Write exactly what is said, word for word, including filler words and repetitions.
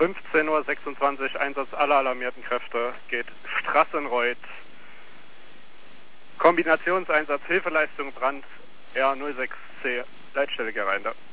fünfzehn Uhr sechsundzwanzig, Einsatz aller alarmierten Kräfte, geht Strassenreuth. Kombinationseinsatz, Hilfeleistung, Brand, R null sechs C, Leitstelle Gereinde.